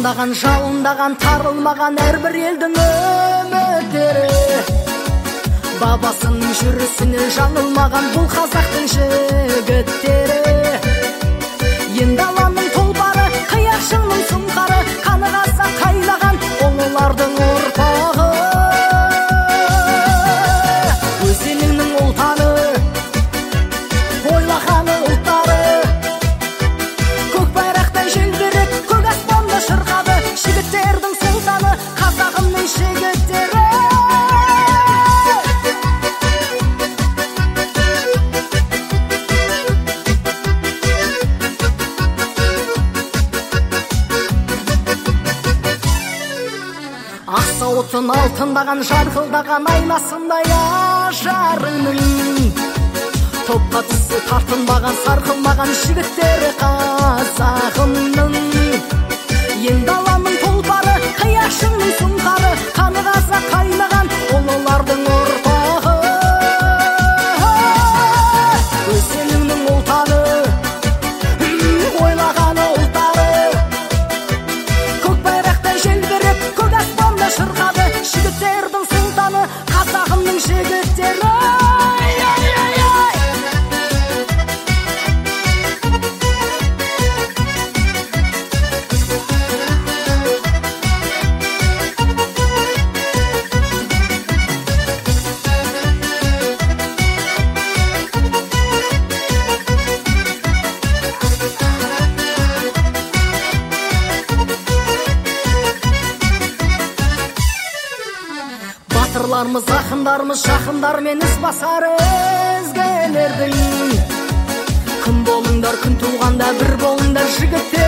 Жалындаған, жалындаған, тарылмаған әрбір елдің үміттері. Бабасының жүрісінен жаңылмаған бұл қазақтың жігіттері. Енді аланың тұлпары, қияқшының сұңқары, қаны қазақ қайнаған ұлылардың ұрпағы. Өз еліңнің ұлтаны, ойлағаны ұлттары, көк байрақтай желбіреп, көк аспанда шырқады. Жігіттердің сұлтаны, қазағымның жігіттері. Ақсауытын алтындаған, жарқылдаған айнасындай ажарының, топқа түсі тартынбаған, сарқылмаған жігіттері қазағымның. Енді аланың тұлпары, қияқшының сұңқары, қаны қазақ қайнаған ұлылардың ұрпағы. Өз еліңнің ұлтаны, ойлағаны ұлттары, көк байрақтай желбіреп, көк аспанда шырқады. Жігіттердің сұлтаны, қазағымның жігіттері. Батырларымыз, ақындарымыз, жақындармен іс басар өзгелердің. Күн болыңдар, күн туғанда бір болыңдар жігіттер.